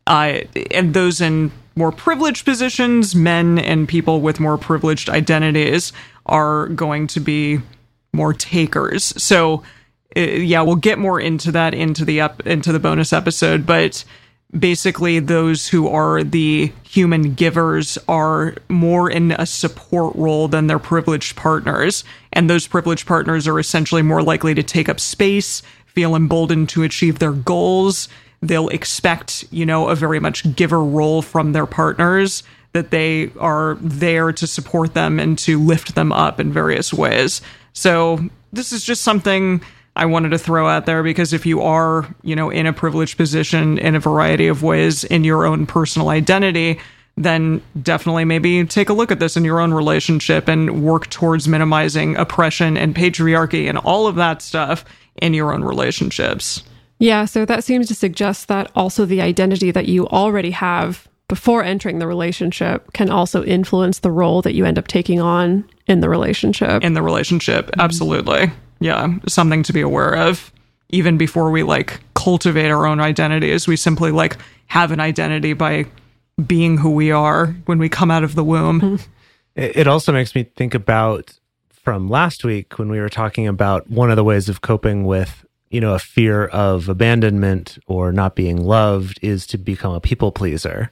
Speaker 3: And those in more privileged positions, men and people with more privileged identities, are going to be more takers. So, yeah, we'll get more into that into the bonus episode, but basically those who are the human givers are more in a support role than their privileged partners, and those privileged partners are essentially more likely to take up space, feel emboldened to achieve their goals. They'll expect, a very much giver role from their partners, that they are there to support them and to lift them up in various ways. So this is just something I wanted to throw out there, because if you are, in a privileged position in a variety of ways in your own personal identity, then definitely maybe take a look at this in your own relationship and work towards minimizing oppression and patriarchy and all of that stuff in your own relationships.
Speaker 1: Yeah, so that seems to suggest that also the identity that you already have before entering the relationship can also influence the role that you end up taking on in the relationship.
Speaker 3: Absolutely. Yeah, something to be aware of. Even before we cultivate our own identities, we simply have an identity by being who we are when we come out of the womb.
Speaker 4: It also makes me think about from last week when we were talking about one of the ways of coping with, a fear of abandonment or not being loved is to become a people pleaser.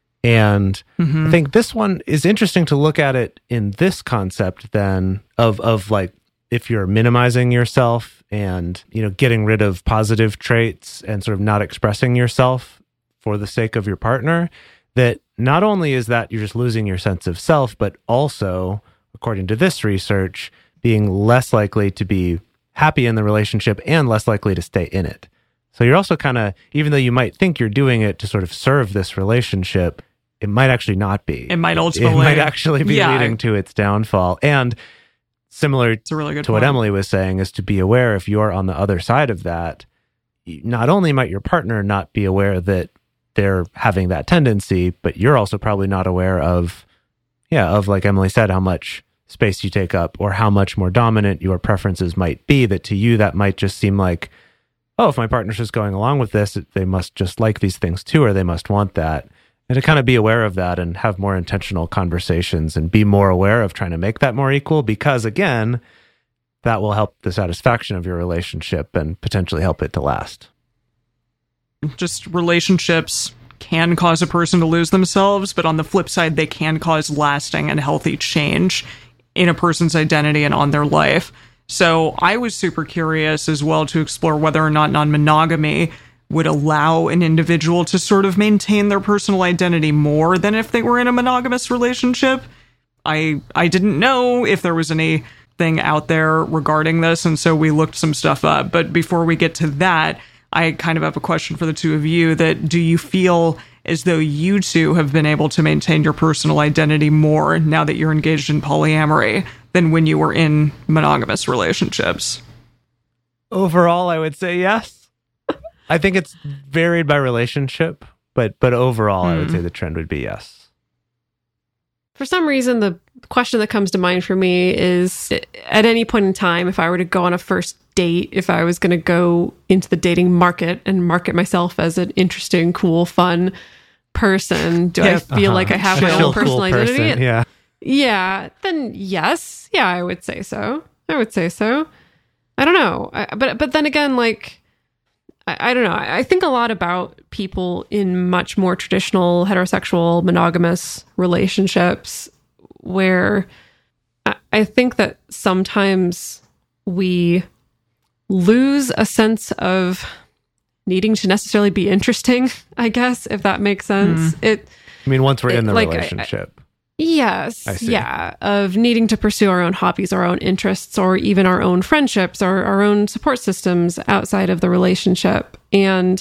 Speaker 4: And I think this one is interesting to look at it in this concept then of if you're minimizing yourself and, getting rid of positive traits and sort of not expressing yourself for the sake of your partner, that not only is that you're just losing your sense of self, but also, according to this research, being less likely to be happy in the relationship and less likely to stay in it. So you're also kind of, even though you might think you're doing it to sort of serve this relationship, it might actually not be.
Speaker 3: It might ultimately...
Speaker 4: It might actually be leading to its downfall. And similar
Speaker 3: it's a really good
Speaker 4: to
Speaker 3: point.
Speaker 4: what Emily was saying is to be aware if you're on the other side of that, not only might your partner not be aware that they're having that tendency, but you're also probably not aware of like Emily said, how much space you take up or how much more dominant your preferences might be, that to you that might just seem like, oh, if my partner's just going along with this, they must just like these things too, or they must want that. And to kind of be aware of that and have more intentional conversations and be more aware of trying to make that more equal, because again, that will help the satisfaction of your relationship and potentially help it to last.
Speaker 3: Just relationships can cause a person to lose themselves, but on the flip side, they can cause lasting and healthy change in a person's identity and on their life. So I was super curious as well to explore whether or not non-monogamy would allow an individual to sort of maintain their personal identity more than if they were in a monogamous relationship. I didn't know if there was anything out there regarding this, and so we looked some stuff up. But before we get to that, I kind of have a question for the two of you. That do you feel as though you two have been able to maintain your personal identity more now that you're engaged in polyamory than when you were in monogamous relationships?
Speaker 4: Overall, I would say yes. I think it's varied by relationship, but overall, I would say the trend would be yes.
Speaker 1: For some reason, the question that comes to mind for me is, at any point in time, if I were to go on a first date, if I was going to go into the dating market and market myself as an interesting, cool, fun person, do I feel like I have my own personal identity?
Speaker 4: Yeah.
Speaker 1: Yeah, then yes. Yeah, I would say so. I don't know. But then again, I don't know. I think a lot about people in much more traditional heterosexual monogamous relationships where I think that sometimes we lose a sense of needing to necessarily be interesting, I guess, if that makes sense.
Speaker 4: I mean, once we're in the relationship.
Speaker 1: Yes.
Speaker 4: I see.
Speaker 1: Yeah. Of needing to pursue our own hobbies, our own interests, or even our own friendships or our own support systems outside of the relationship. And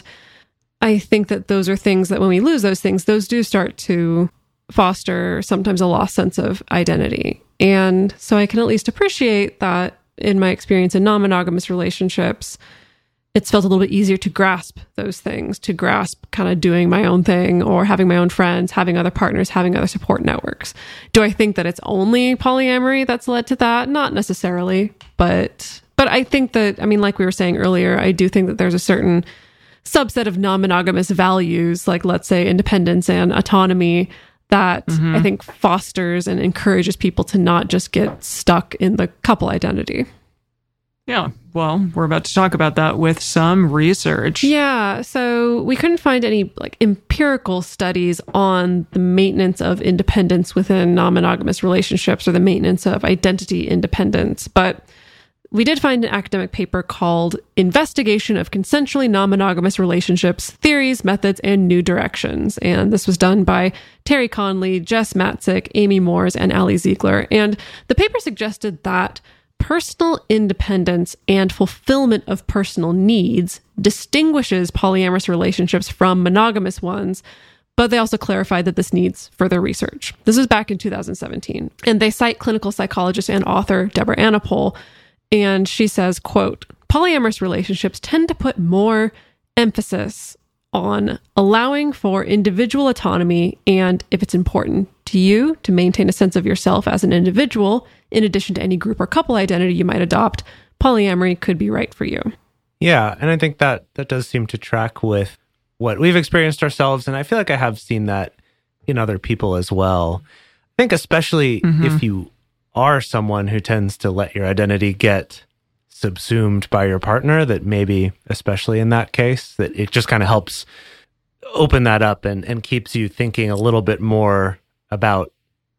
Speaker 1: I think that those are things that when we lose those things, those do start to foster sometimes a lost sense of identity. And so I can at least appreciate that in my experience in non-monogamous relationships, it's felt a little bit easier to grasp those things, to grasp kind of doing my own thing or having my own friends, having other partners, having other support networks. Do I think that it's only polyamory that's led to that? Not necessarily, but I think that, I mean, like we were saying earlier, I do think that there's a certain subset of non-monogamous values, like let's say independence and autonomy, that I think fosters and encourages people to not just get stuck in the couple identity.
Speaker 3: Yeah, well, we're about to talk about that with some research.
Speaker 1: Yeah, so we couldn't find any like empirical studies on the maintenance of independence within non-monogamous relationships or the maintenance of identity independence, but we did find an academic paper called Investigation of Consensually Non-Monogamous Relationships, Theories, Methods, and New Directions. And this was done by Terry Conley, Jess Matzik, Amy Moores, and Ali Ziegler. And the paper suggested that personal independence and fulfillment of personal needs distinguishes polyamorous relationships from monogamous ones, but they also clarified that this needs further research. This is back in 2017. And they cite clinical psychologist and author Deborah Anapol, and she says, quote, polyamorous relationships tend to put more emphasis on allowing for individual autonomy and, if it's important to you, to maintain a sense of yourself as an individual, in addition to any group or couple identity you might adopt, polyamory could be right for you.
Speaker 4: Yeah, and I think that does seem to track with what we've experienced ourselves, and I feel like I have seen that in other people as well. I think especially if you are someone who tends to let your identity get subsumed by your partner, that maybe, especially in that case, that it just kind of helps open that up and keeps you thinking a little bit more about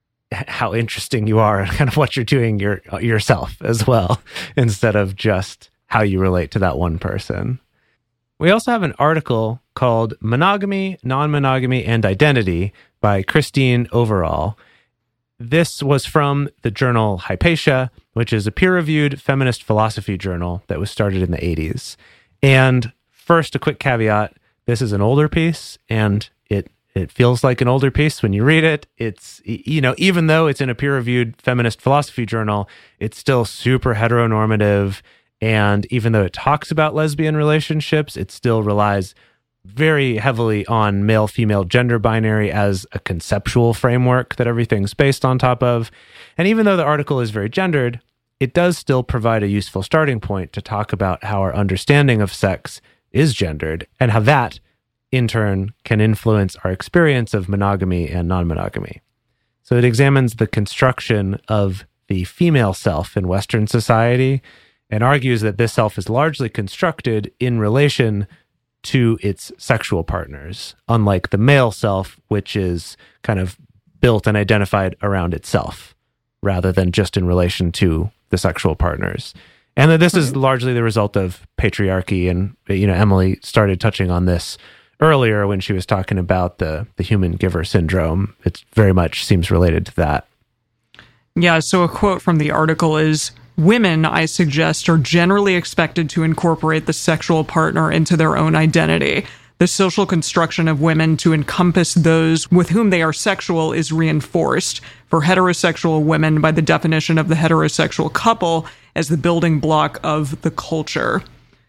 Speaker 4: how interesting you are and kind of what you're doing yourself as well, instead of just how you relate to that one person. We also have an article called Monogamy, Non-Monogamy, and Identity by Christine Overall. This was from the journal Hypatia, which is a peer-reviewed feminist philosophy journal that was started in the 80s. And first, a quick caveat, this is an older piece, and it feels like an older piece when you read it. It's, you know, even though it's in a peer-reviewed feminist philosophy journal, it's still super heteronormative. And even though it talks about lesbian relationships, it still relies very heavily on male-female gender binary as a conceptual framework that everything's based on top of. And even though the article is very gendered, it does still provide a useful starting point to talk about how our understanding of sex is gendered and how that, in turn, can influence our experience of monogamy and non-monogamy. So it examines the construction of the female self in Western society and argues that this self is largely constructed in relation to its sexual partners, unlike the male self, which is kind of built and identified around itself, rather than just in relation to the sexual partners. And that this is largely the result of patriarchy. And, you know, Emily started touching on this earlier when she was talking about the human giver syndrome. It very much seems related to that.
Speaker 3: Yeah, so a quote from the article is, women, I suggest, are generally expected to incorporate the sexual partner into their own identity. The social construction of women to encompass those with whom they are sexual is reinforced for heterosexual women by the definition of the heterosexual couple as the building block of the culture.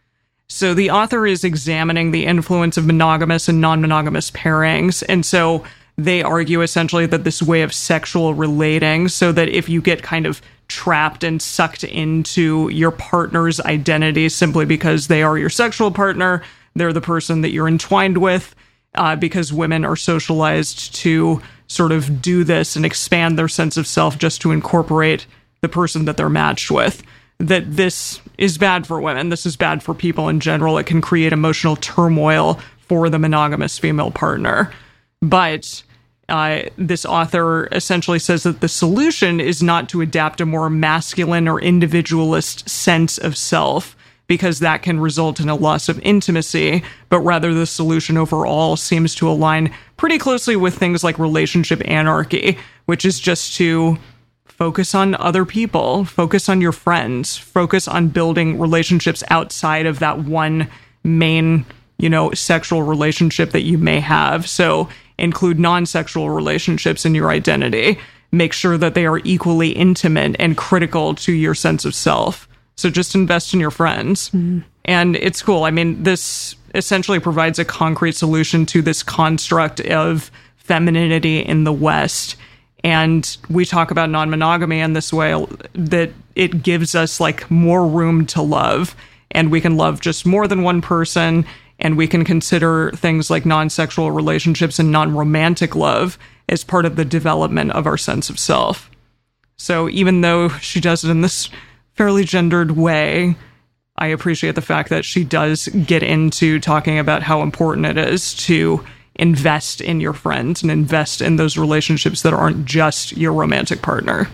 Speaker 3: So the author is examining the influence of monogamous and non-monogamous pairings, and so they argue essentially that this way of sexual relating, so that if you get kind of trapped and sucked into your partner's identity simply because they are your sexual partner, they're the person that you're entwined with, because women are socialized to sort of do this and expand their sense of self just to incorporate the person that they're matched with, that this is bad for women. This is bad for people in general. It can create emotional turmoil for the monogamous female partner. But this author essentially says that the solution is not to adapt a more masculine or individualist sense of self, because that can result in a loss of intimacy, but rather the solution overall seems to align pretty closely with things like relationship anarchy, which is just to focus on other people, focus on your friends, focus on building relationships outside of that one main, sexual relationship that you may have. So include non-sexual relationships in your identity. Make sure that they are equally intimate and critical to your sense of self. So just invest in your friends. Mm-hmm. And it's cool. I mean, this essentially provides a concrete solution to this construct of femininity in the West. And we talk about non-monogamy in this way, that it gives us like more room to love, and we can love just more than one person, and we can consider things like non-sexual relationships and non-romantic love as part of the development of our sense of self. So even though she does it in this fairly gendered way, I appreciate the fact that she does get into talking about how important it is to invest in your friends and invest in those relationships that aren't just your romantic partner.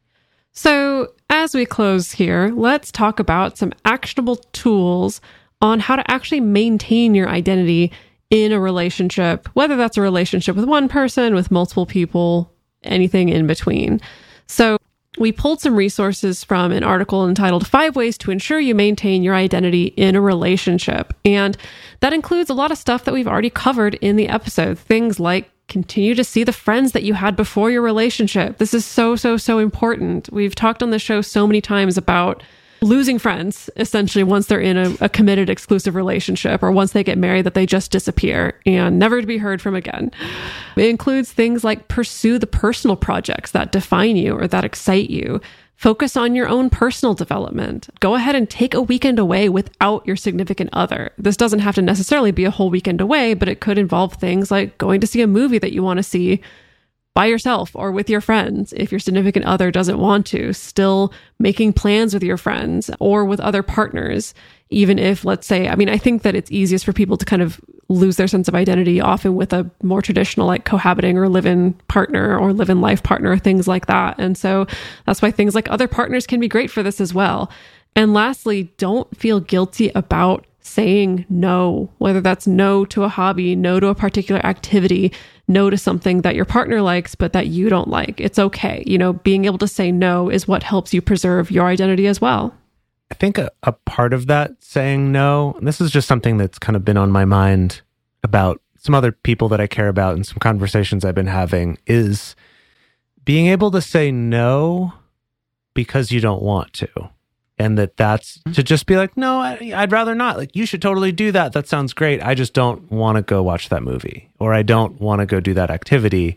Speaker 1: So as we close here, let's talk about some actionable tools on how to actually maintain your identity in a relationship, whether that's a relationship with one person, with multiple people, anything in between. So we pulled some resources from an article entitled 5 Ways to Ensure You Maintain Your Identity in a Relationship. And that includes a lot of stuff that we've already covered in the episode. Things like continue to see the friends that you had before your relationship. This is so important. We've talked on the show so many times about losing friends, essentially, once they're in a committed exclusive relationship, or once they get married, that they just disappear and never to be heard from again. It includes things like pursue the personal projects that define you or that excite you. Focus on your own personal development. Go ahead and take a weekend away without your significant other. This doesn't have to necessarily be a whole weekend away, but it could involve things like going to see a movie that you want to see by yourself or with your friends. If your significant other doesn't want to, still making plans with your friends or with other partners. Even if, let's say, I think that it's easiest for people to kind of lose their sense of identity often with a more traditional, like cohabiting or live-in partner or live-in life partner, things like that. And so that's why things like other partners can be great for this as well. And lastly, don't feel guilty about saying no, whether that's no to a hobby, no to a particular activity, no to something that your partner likes, but that you don't like. It's okay. Being able to say no is what helps you preserve your identity as well.
Speaker 4: I think a part of that saying no, and this is just something that's kind of been on my mind about some other people that I care about and some conversations I've been having, is being able to say no because you don't want to. And that's to just be like, no, I'd rather not. Like, you should totally do that. That sounds great. I just don't want to go watch that movie, or I don't want to go do that activity,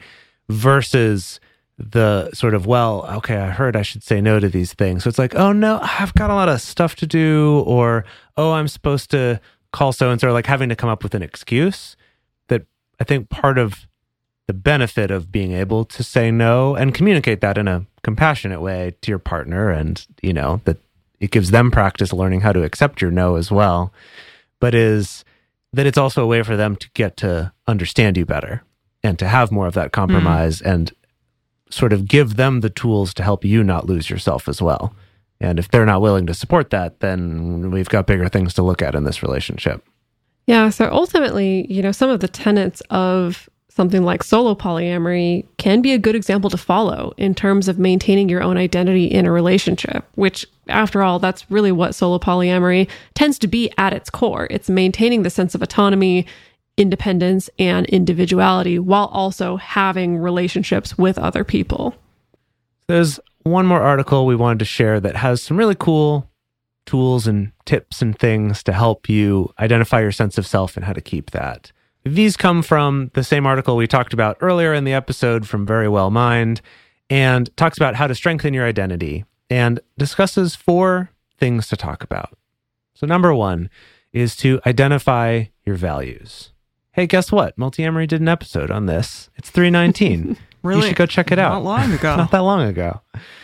Speaker 4: versus the sort of, well, okay, I heard I should say no to these things. So it's like, oh no, I've got a lot of stuff to do, or, oh, I'm supposed to call so-and-so, like having to come up with an excuse. That I think part of the benefit of being able to say no and communicate that in a compassionate way to your partner, and, that it gives them practice learning how to accept your no as well, but is that it's also a way for them to get to understand you better and to have more of that compromise and sort of give them the tools to help you not lose yourself as well. And if they're not willing to support that, then we've got bigger things to look at in this relationship.
Speaker 1: Yeah. So ultimately, some of the tenets of something like solo polyamory can be a good example to follow in terms of maintaining your own identity in a relationship, which, after all, that's really what solo polyamory tends to be at its core. It's maintaining the sense of autonomy, independence, and individuality while also having relationships with other people.
Speaker 4: There's one more article we wanted to share that has some really cool tools and tips and things to help you identify your sense of self and how to keep that. These come from the same article we talked about earlier in the episode from Very Well Mind, and talks about how to strengthen your identity and discusses 4 things to talk about. So number 1 is to identify your values. Hey, guess what? Multiamory did an episode on this. It's 319.
Speaker 3: Really?
Speaker 4: You should go check it out.
Speaker 3: Not long ago.
Speaker 4: Not that long ago.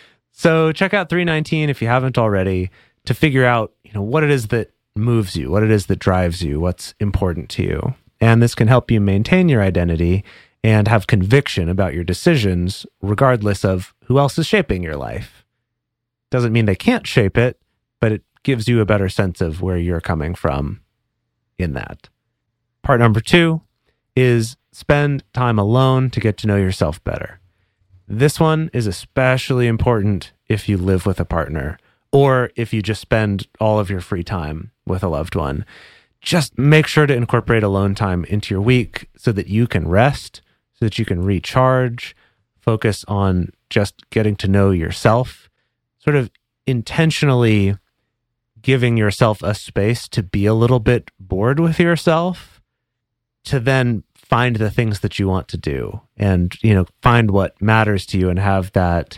Speaker 4: So check out 319 if you haven't already, to figure out, what it is that moves you, what it is that drives you, what's important to you. And this can help you maintain your identity and have conviction about your decisions, regardless of who else is shaping your life. Doesn't mean they can't shape it, but it gives you a better sense of where you're coming from in that. Part number 2 is spend time alone to get to know yourself better. This one is especially important if you live with a partner or if you just spend all of your free time with a loved one. Just make sure to incorporate alone time into your week so that you can rest, so that you can recharge, focus on just getting to know yourself, sort of intentionally giving yourself a space to be a little bit bored with yourself, to then find the things that you want to do and, find what matters to you and have that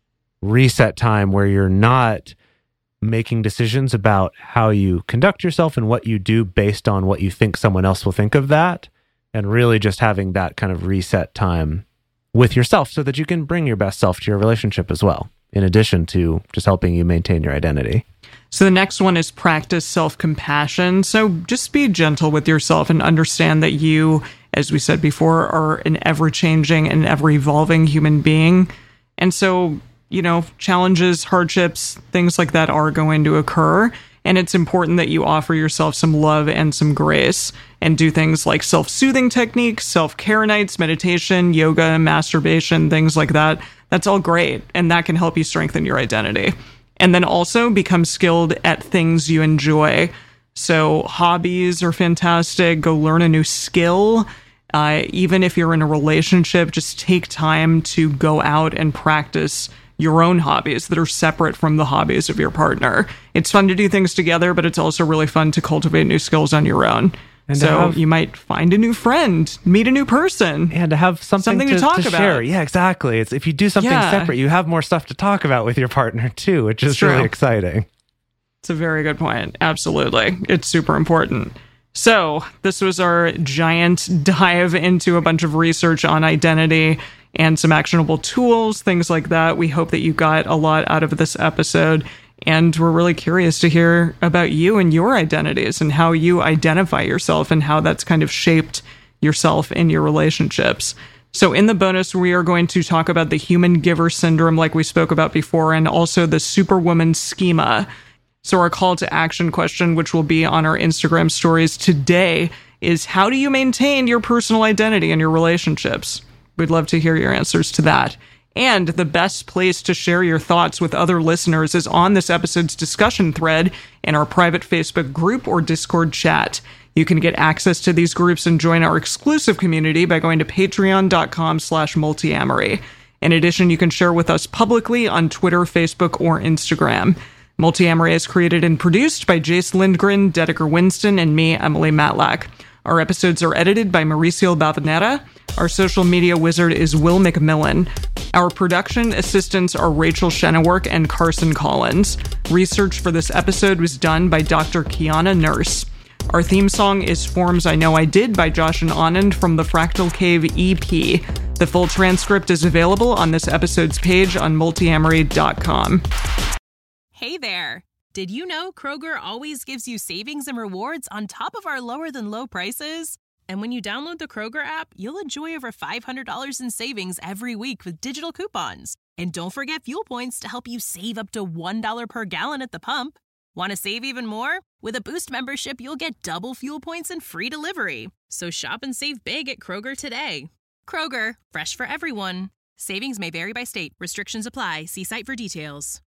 Speaker 4: reset time where you're not making decisions about how you conduct yourself and what you do based on what you think someone else will think of that, and really just having that kind of reset time with yourself so that you can bring your best self to your relationship as well, in addition to just helping you maintain your identity.
Speaker 3: So the next one is practice self-compassion. So just be gentle with yourself and understand that you, as we said before, are an ever-changing and ever-evolving human being. And so, challenges, hardships, things like that are going to occur. And it's important that you offer yourself some love and some grace and do things like self-soothing techniques, self-care nights, meditation, yoga, masturbation, things like that. That's all great. And that can help you strengthen your identity. And then also become skilled at things you enjoy. So hobbies are fantastic. Go learn a new skill. Even if you're in a relationship, just take time to go out and practice your own hobbies that are separate from the hobbies of your partner. It's fun to do things together, but it's also really fun to cultivate new skills on your own. And so you might find a new friend, meet a new person.
Speaker 4: And to have something to talk about. Share. Yeah, exactly. It's if you do something separate, you have more stuff to talk about with your partner too, which is really exciting.
Speaker 3: It's a very good point. Absolutely. It's super important. So this was our giant dive into a bunch of research on identity and some actionable tools, things like that. We hope that you got a lot out of this episode. And we're really curious to hear about you and your identities and how you identify yourself and how that's kind of shaped yourself in your relationships. So in the bonus, we are going to talk about the human giver syndrome like we spoke about before, and also the superwoman schema. So our call to action question, which will be on our Instagram stories today, is how do you maintain your personal identity in your relationships? We'd love to hear your answers to that. And the best place to share your thoughts with other listeners is on this episode's discussion thread in our private Facebook group or Discord chat. You can get access to these groups and join our exclusive community by going to patreon.com/multiamory. In addition, you can share with us publicly on Twitter, Facebook, or Instagram. Multiamory is created and produced by Jace Lindgren, Dedeker Winston, and me, Emily Matlack. Our episodes are edited by Mauricio Balvanera. Our social media wizard is Will McMillan. Our production assistants are Rachel Shennework and Carson Collins. Research for this episode was done by Dr. Kiana Nurse. Our theme song is Forms I Know I Did by Josh and Anand from the Fractal Cave EP. The full transcript is available on this episode's page on multiamory.com.
Speaker 7: Hey there! Did you know Kroger always gives you savings and rewards on top of our lower-than-low prices? And when you download the Kroger app, you'll enjoy over $500 in savings every week with digital coupons. And don't forget fuel points to help you save up to $1 per gallon at the pump. Want to save even more? With a Boost membership, you'll get double fuel points and free delivery. So shop and save big at Kroger today. Kroger, fresh for everyone. Savings may vary by state. Restrictions apply. See site for details.